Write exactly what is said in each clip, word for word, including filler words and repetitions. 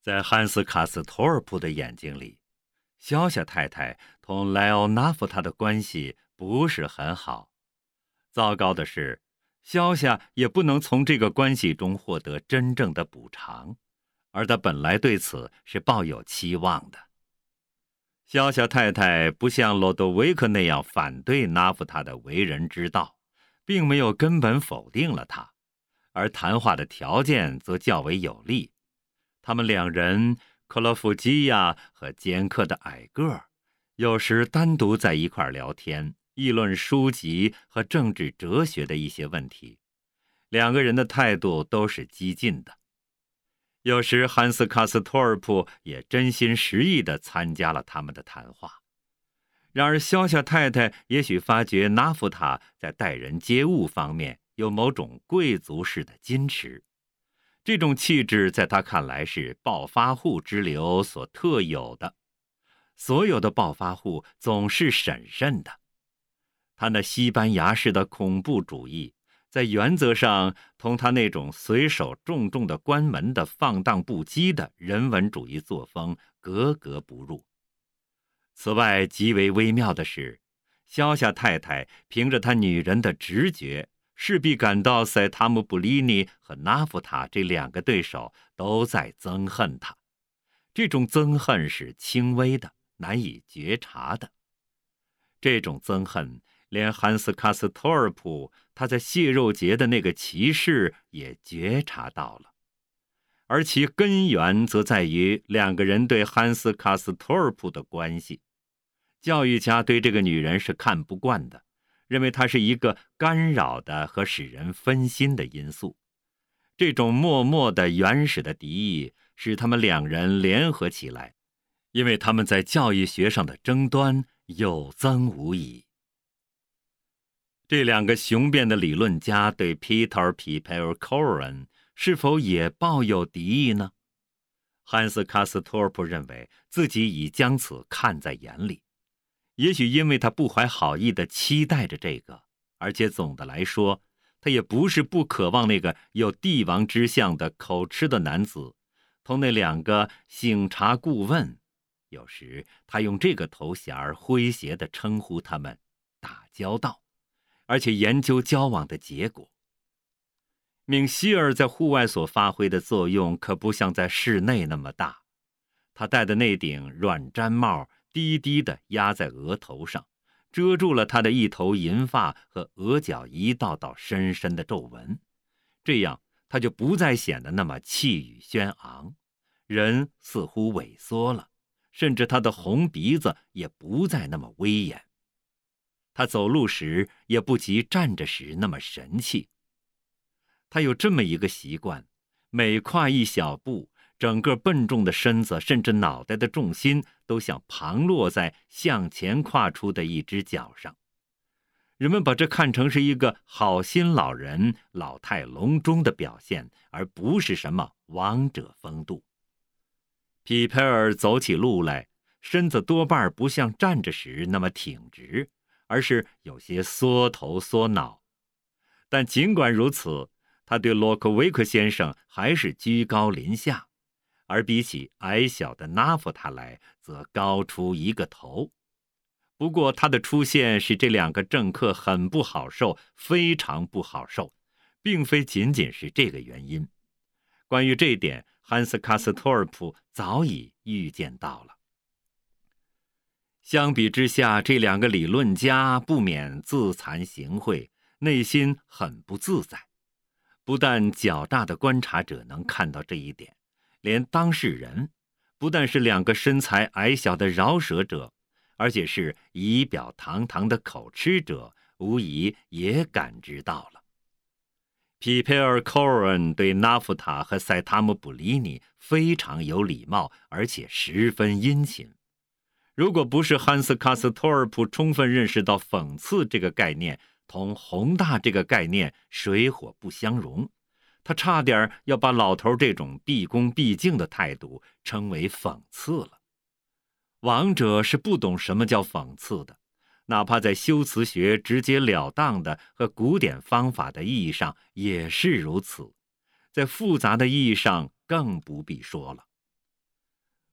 在汉斯·卡斯托尔普的眼睛里，肖夏太太同莱奥纳夫塔的关系不是很好。糟糕的是，肖夏也不能从这个关系中获得真正的补偿，而他本来对此是抱有期望的。肖夏太太不像罗德维克那样反对纳夫塔的为人之道，并没有根本否定了他，而谈话的条件则较为有利。他们两人，克洛夫基亚和尖刻的矮个儿，有时单独在一块聊天，议论书籍和政治哲学的一些问题。两个人的态度都是激进的。有时汉斯·卡斯托尔普也真心实意地参加了他们的谈话。然而肖夏太太也许发觉纳夫塔在待人接物方面有某种贵族式的矜持，这种气质在他看来是暴发户之流所特有的。所有的暴发户总是审慎的。他那西班牙式的恐怖主义在原则上同他那种随手重重的关门的放荡不羁的人文主义作风格格不入。此外，极为微妙的是，肖夏太太凭着她女人的直觉，势必感到塞塔姆布利尼和纳夫塔这两个对手都在憎恨他。这种憎恨是轻微的，难以觉察的。这种憎恨连汉斯·卡斯托尔普他在蟹肉节的那个骑士也觉察到了，而其根源则在于两个人对汉斯·卡斯托尔普的关系。教育家对这个女人是看不惯的，认为她是一个干扰的和使人分心的因素。这种默默的原始的敌意使他们两人联合起来，因为他们在教育学上的争端有增无已。这两个雄辩的理论家对 Peter Piper Coren 是否也抱有敌意呢？汉斯·卡斯托尔普认为自己已将此看在眼里，也许因为他不怀好意地期待着这个，而且总的来说，他也不是不渴望那个有帝王之相的口吃的男子同那两个醒察顾问，有时他用这个头衔诙谐地称呼他们，打交道，而且研究交往的结果。敏希尔在户外所发挥的作用可不像在室内那么大。他戴的那顶软毡帽低低地压在额头上，遮住了他的一头银发和额角一道道深深的皱纹，这样他就不再显得那么气宇轩昂，人似乎萎缩了，甚至他的红鼻子也不再那么威严。他走路时也不及站着时那么神气。他有这么一个习惯，每跨一小步，整个笨重的身子甚至脑袋的重心都像旁落在向前跨出的一只脚上。人们把这看成是一个好心老人老态龙钟的表现，而不是什么王者风度。皮佩尔走起路来，身子多半不像站着时那么挺直，而是有些缩头缩脑。但尽管如此，他对洛克维克先生还是居高临下，而比起矮小的纳夫塔来，则高出一个头。不过他的出现使这两个政客很不好受，非常不好受，并非仅仅是这个原因。关于这一点，汉斯·卡斯托尔普早已预见到了。相比之下，这两个理论家不免自惭形秽，内心很不自在。不但较大的观察者能看到这一点，连当事人，不但是两个身材矮小的饶舌者，而且是仪表堂堂的口吃者，无疑也感知到了。皮佩尔·科恩对纳夫塔和塞塔姆·布里尼非常有礼貌，而且十分殷勤。如果不是汉斯·卡斯托尔普充分认识到讽刺这个概念同宏大这个概念水火不相容，他差点要把老头这种毕恭毕敬的态度称为讽刺了。王者是不懂什么叫讽刺的，哪怕在修辞学直截了当的和古典方法的意义上也是如此，在复杂的意义上更不必说了。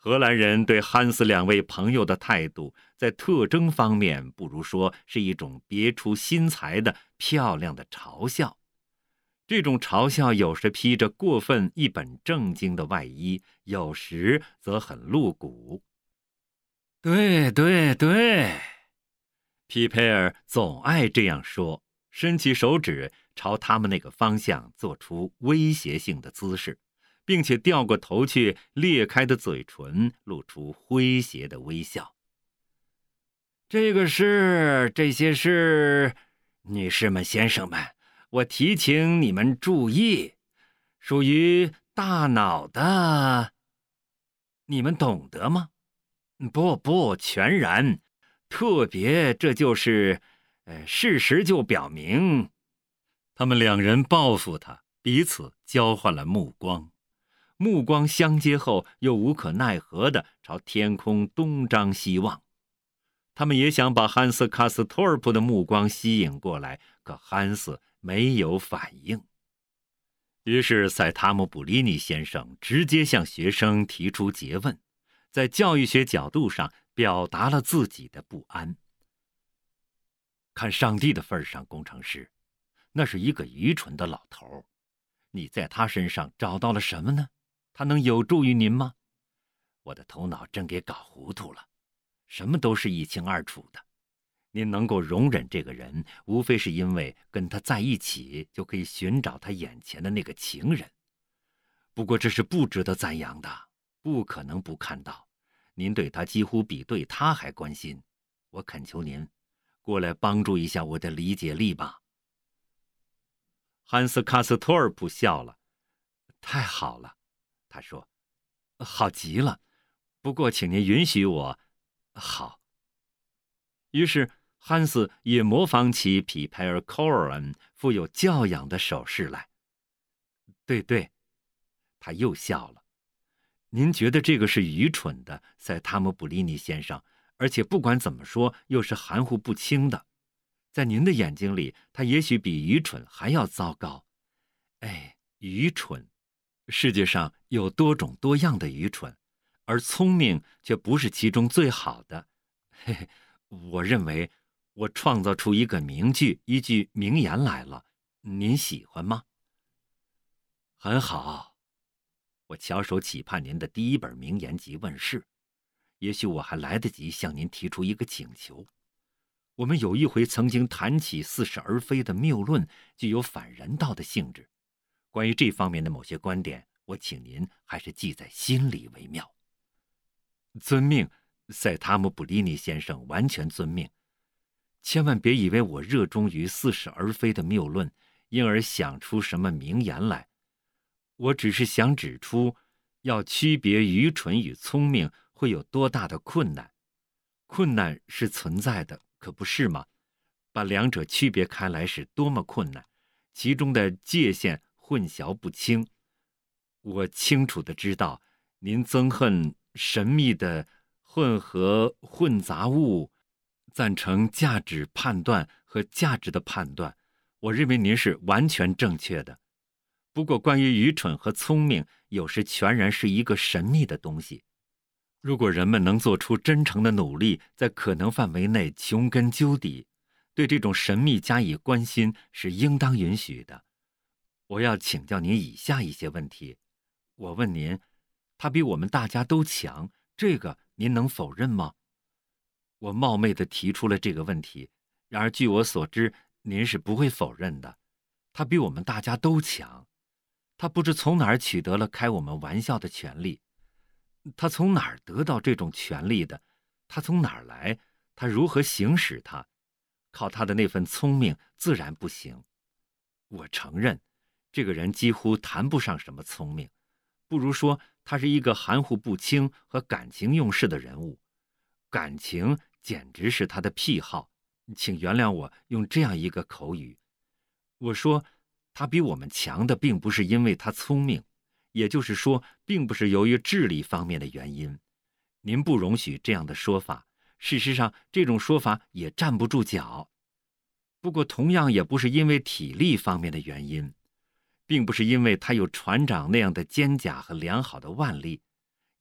荷兰人对汉斯两位朋友的态度，在特征方面，不如说是一种别出心裁的漂亮的嘲笑。这种嘲笑有时披着过分一本正经的外衣，有时则很露骨。对对对，皮佩尔总爱这样说，伸起手指朝他们那个方向做出威胁性的姿势，并且掉过头去，裂开的嘴唇露出诙谐的微笑。这个是，这些是，女士们、先生们，我提醒你们注意，属于大脑的，你们懂得吗？不不，全然，特别，这就是，呃，事实就表明。他们两人报复他，彼此交换了目光，目光相接后，又无可奈何地朝天空东张西望。他们也想把汉斯·卡斯托尔普的目光吸引过来，可汉斯没有反应。于是塞塔姆布利尼先生直接向学生提出诘问，在教育学角度上表达了自己的不安。看上帝的份上，工程师，那是一个愚蠢的老头，你在他身上找到了什么呢？他能有助于您吗？我的头脑真给搞糊涂了，什么都是一清二楚的。您能够容忍这个人，无非是因为跟他在一起就可以寻找他眼前的那个情人。不过这是不值得赞扬的，不可能不看到。您对他几乎比对他还关心，我恳求您，过来帮助一下我的理解力吧。汉斯·卡斯托尔普笑了。太好了，他说，好极了，不过请您允许我。好。于是汉斯也模仿起皮佩尔·科尔恩富有教养的手势来。对对，他又笑了。您觉得这个是愚蠢的，塞塔姆布利尼先生，而且不管怎么说又是含糊不清的。在您的眼睛里，他也许比愚蠢还要糟糕。哎，愚蠢，世界上有多种多样的愚蠢，而聪明却不是其中最好的。嘿嘿，我认为我创造出一个名句，一句名言来了，您喜欢吗？很好。我翘首企盼您的第一本名言集问世，也许我还来得及向您提出一个请求。我们有一回曾经谈起似是而非的谬论，具有反人道的性质。关于这方面的某些观点，我请您还是记在心里为妙。遵命，塞塔姆布利尼先生，完全遵命。千万别以为我热衷于似是而非的谬论，因而想出什么名言来。我只是想指出，要区别愚蠢与聪明会有多大的困难。困难是存在的，可不是吗？把两者区别开来是多么困难，其中的界限混淆不清。我清楚地知道，您憎恨神秘的混合混杂物，赞成价值判断和价值的判断。我认为您是完全正确的。不过关于愚蠢和聪明，有时全然是一个神秘的东西。如果人们能做出真诚的努力，在可能范围内穷根究底，对这种神秘加以关心是应当允许的。我要请教您以下一些问题。我问您，他比我们大家都强，这个您能否认吗？我冒昧地提出了这个问题，然而据我所知，您是不会否认的。他比我们大家都强。他不知从哪儿取得了开我们玩笑的权利，他从哪儿得到这种权利的？他从哪儿来？他如何行使它？靠他的那份聪明自然不行。我承认，这个人几乎谈不上什么聪明，不如说他是一个含糊不清和感情用事的人物。感情简直是他的癖好，请原谅我用这样一个口语。我说他比我们强的并不是因为他聪明，也就是说并不是由于智力方面的原因。您不容许这样的说法，事实上这种说法也站不住脚。不过同样也不是因为体力方面的原因，并不是因为他有船长那样的肩胛和良好的腕力，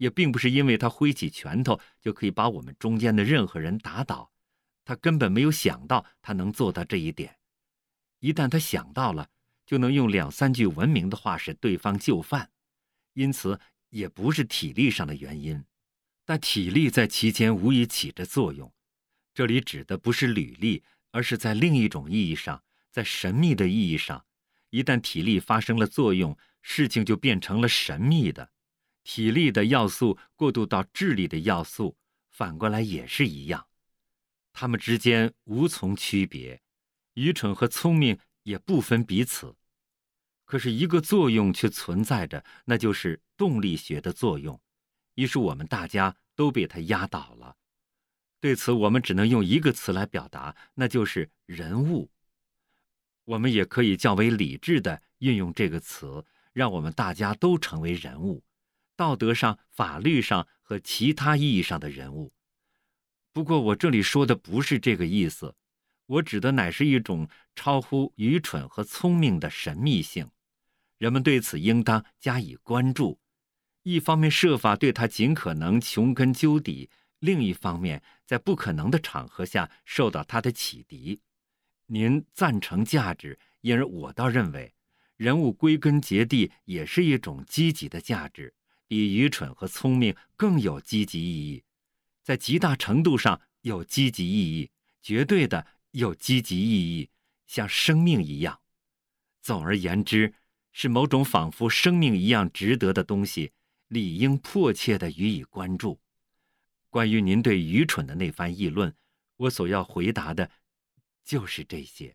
也并不是因为他挥起拳头就可以把我们中间的任何人打倒，他根本没有想到他能做到这一点。一旦他想到了，就能用两三句文明的话使对方就范，因此也不是体力上的原因。但体力在其间无疑起着作用，这里指的不是履历，而是在另一种意义上，在神秘的意义上，一旦体力发生了作用，事情就变成了神秘的。体力的要素过渡到智力的要素，反过来也是一样，它们之间无从区别，愚蠢和聪明也不分彼此。可是一个作用却存在着，那就是动力学的作用，于是我们大家都被它压倒了。对此我们只能用一个词来表达，那就是人物。我们也可以较为理智地运用这个词，让我们大家都成为人物，道德上、法律上和其他意义上的人物。不过我这里说的不是这个意思，我指的乃是一种超乎愚蠢和聪明的神秘性，人们对此应当加以关注，一方面设法对它尽可能穷根究底，另一方面在不可能的场合下受到它的启迪。您赞成价值，因而我倒认为人物归根结底也是一种积极的价值，比愚蠢和聪明更有积极意义，在极大程度上有积极意义，绝对的有积极意义，像生命一样。总而言之，是某种仿佛生命一样值得的东西，理应迫切地予以关注。关于您对愚蠢的那番议论，我所要回答的就是这些。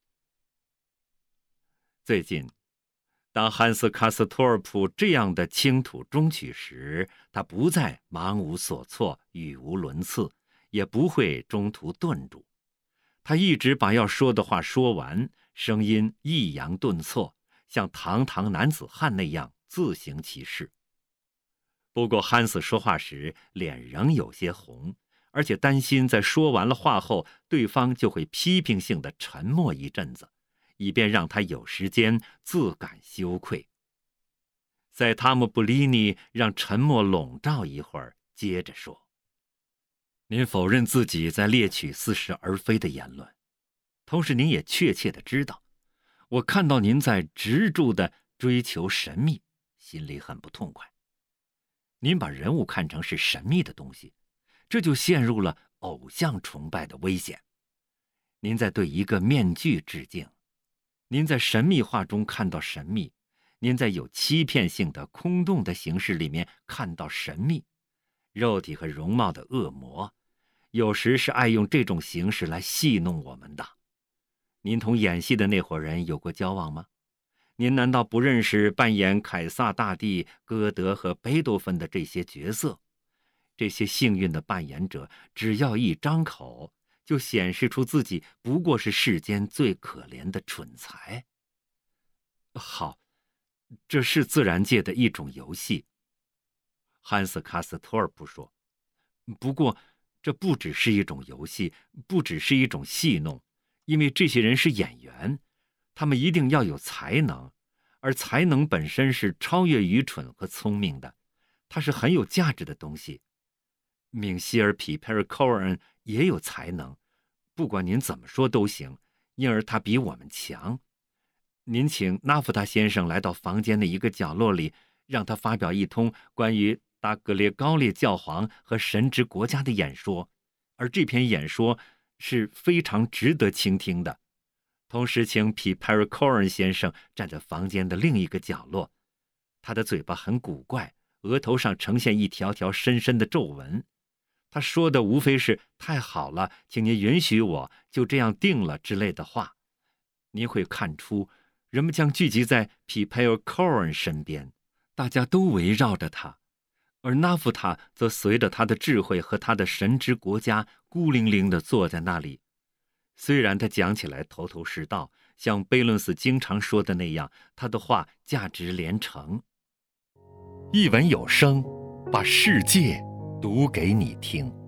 最近，当汉斯·卡斯托尔普这样的倾吐中曲时，他不再忙无所措、语无伦次，也不会中途顿住。他一直把要说的话说完，声音抑扬顿挫，像堂堂男子汉那样自行其事。不过汉斯说话时脸仍有些红，而且担心在说完了话后，对方就会批评性地沉默一阵子，以便让他有时间自感羞愧。在汤姆·布利尼让沉默笼罩一会儿，接着说：“您否认自己在猎取似是而非的言论，同时您也确切地知道，我看到您在执着地追求神秘，心里很不痛快。您把人物看成是神秘的东西，这就陷入了偶像崇拜的危险。您在对一个面具致敬，您在神秘化中看到神秘，您在有欺骗性的空洞的形式里面看到神秘。肉体和容貌的恶魔，有时是爱用这种形式来戏弄我们的。您同演戏的那伙人有过交往吗？您难道不认识扮演凯撒大帝、歌德和贝多芬的这些角色？这些幸运的扮演者，只要一张口，就显示出自己不过是世间最可怜的蠢材。好，这是自然界的一种游戏。汉斯·卡斯托尔普说，不过这不只是一种游戏，不只是一种戏弄，因为这些人是演员，他们一定要有才能，而才能本身是超越愚蠢和聪明的，它是很有价值的东西。敏希尔·皮佩尔·寇尔恩也有才能，不管您怎么说都行，因而他比我们强。您请纳夫塔先生来到房间的一个角落里，让他发表一通关于达格列高列教皇和神职国家的演说，而这篇演说是非常值得倾听的。同时请皮佩尔·寇尔恩先生站在房间的另一个角落，他的嘴巴很古怪，额头上呈现一条条深深的皱纹。他说的无非是太好了，请您允许我就这样定了之类的话。您会看出人们将聚集在皮佩尔·寇尔恩身边，大家都围绕着他，而纳夫塔则随着他的智慧和他的神职国家孤零零地坐在那里。虽然他讲起来头头是道，像贝伦斯经常说的那样，他的话价值连城。一文有声，把世界读给你听。